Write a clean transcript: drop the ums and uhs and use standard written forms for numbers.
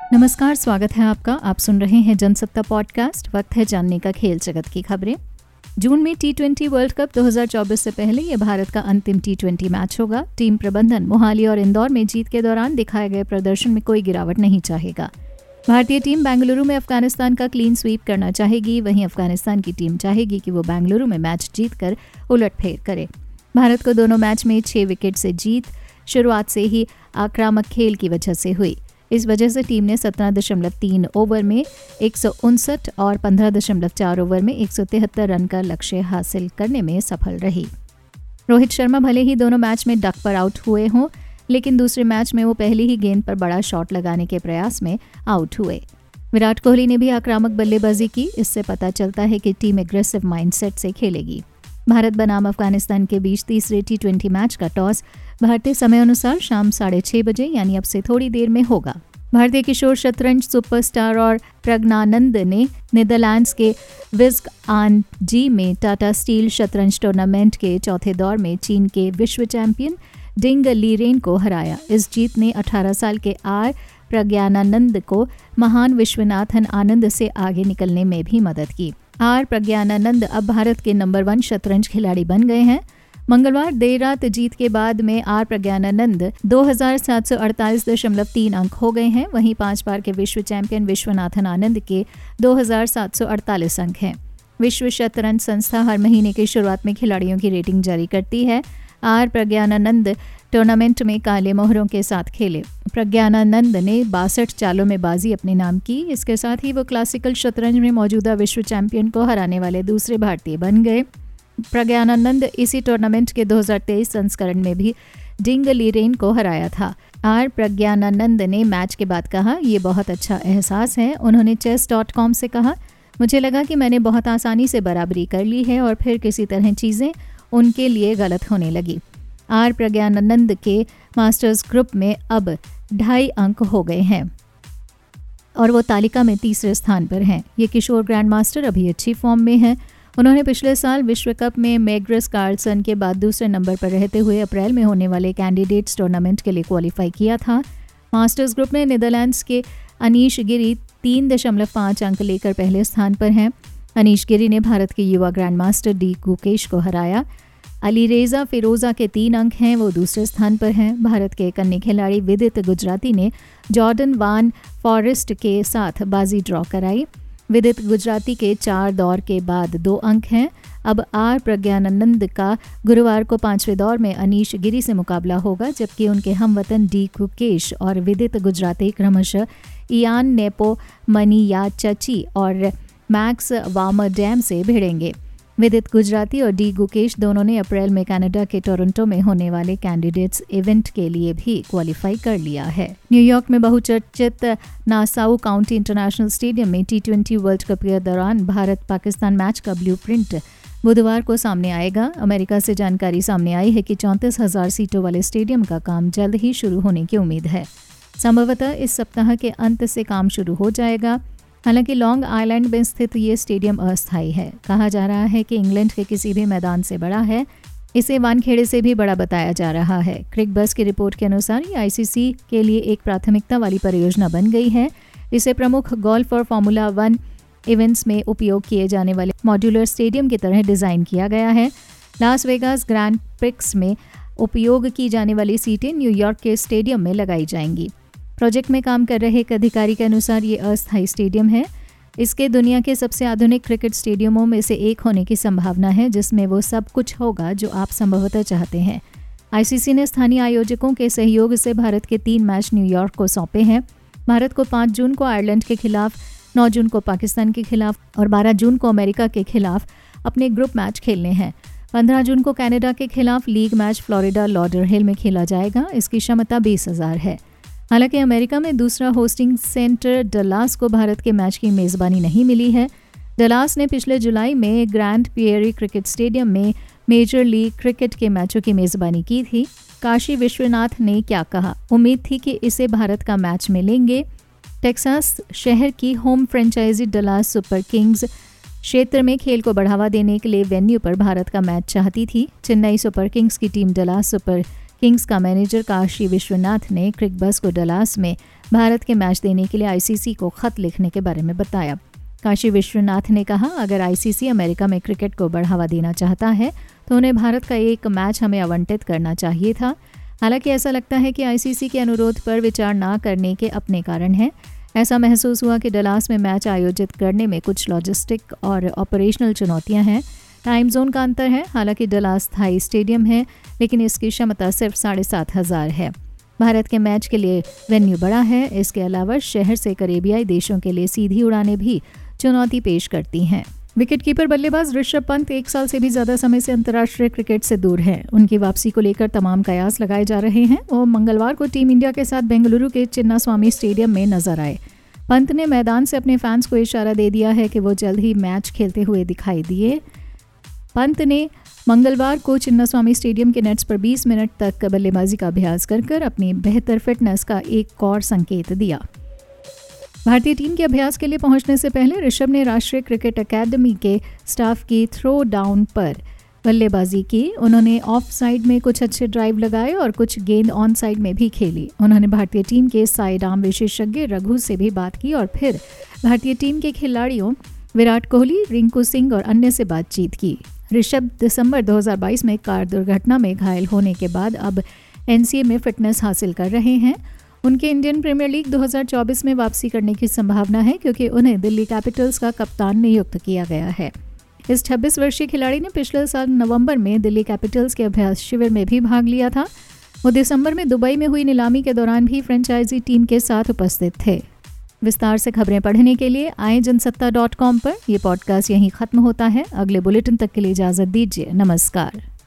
नमस्कार, स्वागत है आपका। आप सुन रहे हैं जनसत्ता पॉडकास्ट। वक्त है जानने का खेल जगत की खबरें। जून में T20 वर्ल्ड कप 2024 से पहले ये भारत का अंतिम T20 मैच होगा। टीम प्रबंधन मोहाली और इंदौर में जीत के दौरान दिखाए गए प्रदर्शन में कोई गिरावट नहीं चाहेगा। भारतीय टीम बेंगलुरु में अफगानिस्तान का क्लीन स्वीप करना चाहेगी। वहीं अफगानिस्तान की टीम चाहेगी कि वो बेंगलुरु में मैच जीतकर उलटफेर करे। भारत को दोनों मैच में 6 विकेट से जीत शुरुआत से ही आक्रामक खेल की वजह से हुई। इस वजह से टीम ने 17.3 ओवर में 159 और 15.4 ओवर में 173 रन का लक्ष्य हासिल करने में सफल रही। रोहित शर्मा भले ही दोनों मैच में डक पर आउट हुए हों, लेकिन दूसरे मैच में वो पहली ही गेंद पर बड़ा शॉट लगाने के प्रयास में आउट हुए। विराट कोहली ने भी आक्रामक बल्लेबाजी की। इससे पता चलता है कि टीम एग्रेसिव माइंडसेट से खेलेगी। भारत बनाम अफगानिस्तान के बीच तीसरे T20 मैच का टॉस भारतीय समय अनुसार शाम 6:30 बजे यानी अब से थोड़ी देर में होगा। भारतीय किशोर शतरंज सुपरस्टार और प्रज्ञानंद ने नीदरलैंड्स के विस्क आन जी में टाटा स्टील शतरंज टूर्नामेंट के चौथे दौर में चीन के विश्व चैंपियन डिंग लीरेन को हराया। इस जीत ने 18 साल के आर प्रज्ञानानंद को महान विश्वनाथन आनंद से आगे निकलने में भी मदद की। आर प्रज्ञानानंद अब भारत के नंबर 1 शतरंज खिलाड़ी बन गए हैं। मंगलवार देर रात जीत के बाद में आर प्रज्ञानानंद 2748.3 अंक हो गए हैं। वहीं 5 बार के विश्व चैंपियन विश्वनाथन आनंद के 2748 अंक हैं। विश्व शतरंज संस्था हर महीने की शुरुआत में खिलाड़ियों की रेटिंग जारी करती है। आर प्रज्ञानानंद टूर्नामेंट में काले मोहरों के साथ खेले। प्रज्ञानानंद ने 62 चालों में बाजी अपने नाम की। इसके साथ ही वो क्लासिकल शतरंज में मौजूदा विश्व चैंपियन को हराने वाले दूसरे भारतीय बन गए। प्रज्ञानानंद इसी टूर्नामेंट के 2023 संस्करण में भी डिंग लीरेन को हराया था। आर प्रज्ञानानंद ने मैच के बाद कहा, ये बहुत अच्छा एहसास है। उन्होंने chess.com से कहा, मुझे लगा कि मैंने बहुत आसानी से बराबरी कर ली है और फिर किसी तरह चीज़ें उनके लिए गलत होने लगी। आर प्रज्ञानानंद के मास्टर्स ग्रुप में अब 2.5 अंक हो गए हैं और वो तालिका में तीसरे स्थान पर हैं। ये किशोर ग्रैंड मास्टर अभी अच्छी फॉर्म में हैं। उन्होंने पिछले साल विश्व कप में मैग्नस कार्लसन के बाद दूसरे नंबर पर रहते हुए अप्रैल में होने वाले कैंडिडेट्स टूर्नामेंट के लिए क्वालिफाई किया था। मास्टर्स ग्रुप में नीदरलैंड्स के अनीश गिरी 3.5 अंक लेकर पहले स्थान पर हैं। अनीश गिरी ने भारत के युवा ग्रैंड मास्टर डी गुकेश को हराया। अलीरेजा फिरोजा के 3 अंक हैं, वो दूसरे स्थान पर हैं। भारत के एक अन्य खिलाड़ी विदित गुजराती ने जॉर्डन वान फॉरेस्ट के साथ बाजी ड्रॉ कराई। विदित गुजराती के 4 दौर के बाद 2 अंक हैं। अब आर प्रज्ञानानंद का गुरुवार को 5वें दौर में अनीश गिरी से मुकाबला होगा, जबकि उनके हमवतन डी गुकेश और विदित गुजराती क्रमशः इयान नेपोमनियाचची और मैक्स वामरडैम से भिड़ेंगे। विदित गुजराती और डी गुकेश दोनों ने अप्रैल में कनाडा के टोरंटो में होने वाले कैंडिडेट्स इवेंट के लिए भी क्वालिफाई कर लिया है। न्यूयॉर्क में बहुचर्चित नासाउ काउंटी इंटरनेशनल स्टेडियम में T20 वर्ल्ड कप के दौरान भारत पाकिस्तान मैच का ब्लूप्रिंट बुधवार को सामने आएगा। अमेरिका से जानकारी सामने आई है कि 34,000 सीटों वाले स्टेडियम का काम जल्द ही शुरू होने की उम्मीद है। संभवतः इस सप्ताह के अंत से काम शुरू हो जाएगा। हालांकि लॉन्ग आइलैंड में स्थित ये स्टेडियम अस्थायी है। कहा जा रहा है कि इंग्लैंड के किसी भी मैदान से बड़ा है। इसे वानखेड़े से भी बड़ा बताया जा रहा है। क्रिकबज़ की रिपोर्ट के अनुसार ये ICC के लिए एक प्राथमिकता वाली परियोजना बन गई है। इसे प्रमुख गोल्फ और फार्मूला 1 इवेंट्स में उपयोग किए जाने वाले मॉड्यूलर स्टेडियम की तरह डिज़ाइन किया गया है। लास वेगास ग्रैंड प्रिक्स में उपयोग की जाने वाली सीटें न्यूयॉर्क के स्टेडियम में लगाई जाएंगी। प्रोजेक्ट में काम कर रहे एक अधिकारी के अनुसार ये अस्थायी स्टेडियम है। इसके दुनिया के सबसे आधुनिक क्रिकेट स्टेडियमों में से एक होने की संभावना है, जिसमें वो सब कुछ होगा जो आप संभवतः चाहते हैं। ICC ने स्थानीय आयोजकों के सहयोग से भारत के 3 मैच न्यूयॉर्क को सौंपे हैं। भारत को 5 जून को आयरलैंड के खिलाफ, 9 जून को पाकिस्तान के खिलाफ और 12 जून को अमेरिका के खिलाफ अपने ग्रुप मैच खेलने हैं। 15 जून को कनाडा के खिलाफ लीग मैच फ्लोरिडा लॉडरहिल में खेला जाएगा। इसकी क्षमता 20,000 है। हालांकि अमेरिका में दूसरा होस्टिंग सेंटर डलास को भारत के मैच की मेज़बानी नहीं मिली है। डलास ने पिछले जुलाई में ग्रैंड पियरी क्रिकेट स्टेडियम में मेजर लीग क्रिकेट के मैचों की मेज़बानी की थी। काशी विश्वनाथ ने क्या कहा, उम्मीद थी कि इसे भारत का मैच मिलेंगे। टेक्सास शहर की home franchise Dallas Super Kings क्षेत्र में खेल को बढ़ावा देने के लिए वेन्यू पर भारत का मैच चाहती थी। चेन्नई सुपर किंग्स की टीम डलास सुपर किंग्स का मैनेजर काशी विश्वनाथ ने क्रिकबज़ को डलास में भारत के मैच देने के लिए आईसीसी को खत लिखने के बारे में बताया। काशी विश्वनाथ ने कहा, अगर आईसीसी अमेरिका में क्रिकेट को बढ़ावा देना चाहता है तो उन्हें भारत का एक मैच हमें आवंटित करना चाहिए था। हालांकि ऐसा लगता है कि आईसीसी के अनुरोध पर विचार न करने के अपने कारण हैं। ऐसा महसूस हुआ कि डलास में मैच आयोजित करने में कुछ लॉजिस्टिक और ऑपरेशनल चुनौतियां हैं। टाइम जोन का अंतर है। हालांकि डलास स्थायी स्टेडियम है, लेकिन इसकी क्षमता सिर्फ 7,500 है। भारत के मैच के लिए वेन्यू बड़ा है। इसके अलावा शहर से करेबियाई देशों के लिए सीधी उड़ानें भी चुनौती पेश करती हैं। विकेटकीपर बल्लेबाज ऋषभ पंत 1 साल से भी ज़्यादा समय से अंतर्राष्ट्रीय क्रिकेट से दूर हैं। उनकी वापसी को लेकर तमाम कयास लगाए जा रहे हैं। वो मंगलवार को टीम इंडिया के साथ बेंगलुरु के चिन्नास्वामी स्टेडियम में नजर आए। पंत ने मैदान से अपने फैंस को इशारा दे दिया है कि वो जल्द ही मैच खेलते हुए दिखाई दिए। पंत ने मंगलवार को चिन्नास्वामी स्टेडियम के नेट्स पर 20 मिनट तक बल्लेबाजी का अभ्यास कर अपनी बेहतर फिटनेस का एक और संकेत दिया। भारतीय टीम के अभ्यास के लिए पहुंचने से पहले ऋषभ ने राष्ट्रीय क्रिकेट अकादमी के स्टाफ की थ्रो डाउन पर बल्लेबाजी की। उन्होंने ऑफ साइड में कुछ अच्छे ड्राइव लगाए और कुछ गेंद ऑन साइड में भी खेली। उन्होंने भारतीय टीम के साइड आर्म विशेषज्ञ रघु से भी बात की और फिर भारतीय टीम के खिलाड़ियों विराट कोहली, रिंकू सिंह और अन्य से बातचीत की। ऋषभ दिसंबर 2022 में कार दुर्घटना में घायल होने के बाद अब एनसीए में फिटनेस हासिल कर रहे हैं। उनके इंडियन प्रीमियर लीग 2024 में वापसी करने की संभावना है, क्योंकि उन्हें दिल्ली कैपिटल्स का कप्तान नियुक्त किया गया है। इस 26 वर्षीय खिलाड़ी ने पिछले साल नवंबर में दिल्ली कैपिटल्स के अभ्यास शिविर में भी भाग लिया था। वो दिसंबर में दुबई में हुई नीलामी के दौरान भी फ्रेंचाइजी टीम के साथ उपस्थित थे। विस्तार से खबरें पढ़ने के लिए आए जनसत्ता.com पर। यह पॉडकास्ट यहीं खत्म होता है। अगले बुलेटिन तक के लिए इजाजत दीजिए। नमस्कार।